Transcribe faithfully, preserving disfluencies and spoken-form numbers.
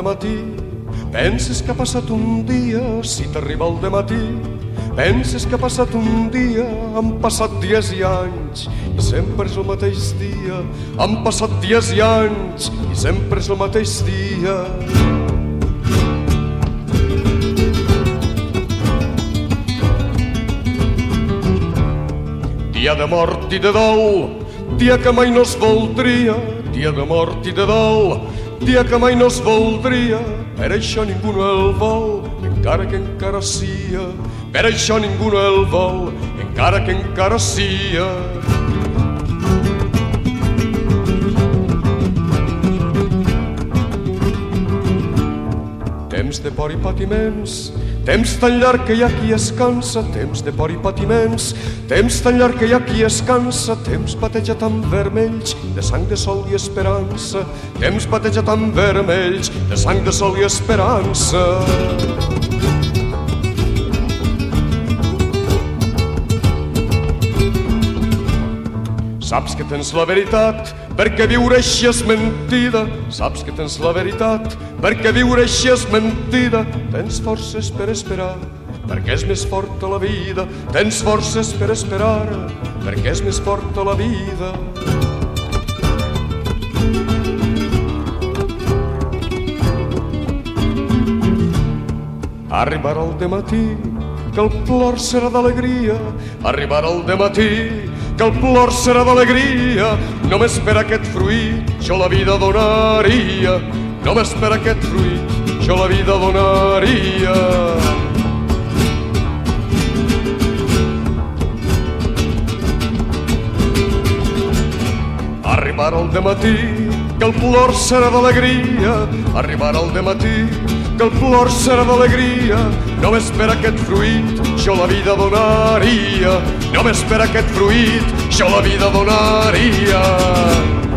dematí, penses que ha passat un dia, si t'arriba el dematí. Penses que ha passat un dia, han passat dies i anys, i sempre és el mateix dia. Han passat dies i anys, i sempre és el mateix dia. Dia de mort i de dol, dia que mai no es voldria. Dia de mort i de dol, dia que mai no es voldria. Per això ningú no el vol, encara que encara sia. Per això ningú no el vol, encara que encara sia. Temps de por i patiments, temps tan llarg que hi ha qui es cansa. Temps de por i patiments, temps tan llarg que hi ha qui es cansa. Temps batejat amb vermells, de sang, de sol i esperança. Temps batejat amb vermells, de sang, de sol i esperança. Saps que tens la veritat, perquè viure així és mentida. Saps que tens la veritat, perquè viure així és mentida. Tens forces per esperar, perquè és més forta la vida. Tens forces per esperar, perquè és més forta la vida. Arribarà el dematí, que el plor serà d'alegria. Arribarà el dematí, que el plor serà d'alegria. Només per aquest fruit jo la vida donaria. Només per aquest fruit jo la vida donaria. Arribarà el dematí, que el plor serà d'alegria. Arribarà el dematí, que el plor serà d'alegria. Només per aquest fruit jo la vida donaria. Només per aquest fruit jo la vida donaria.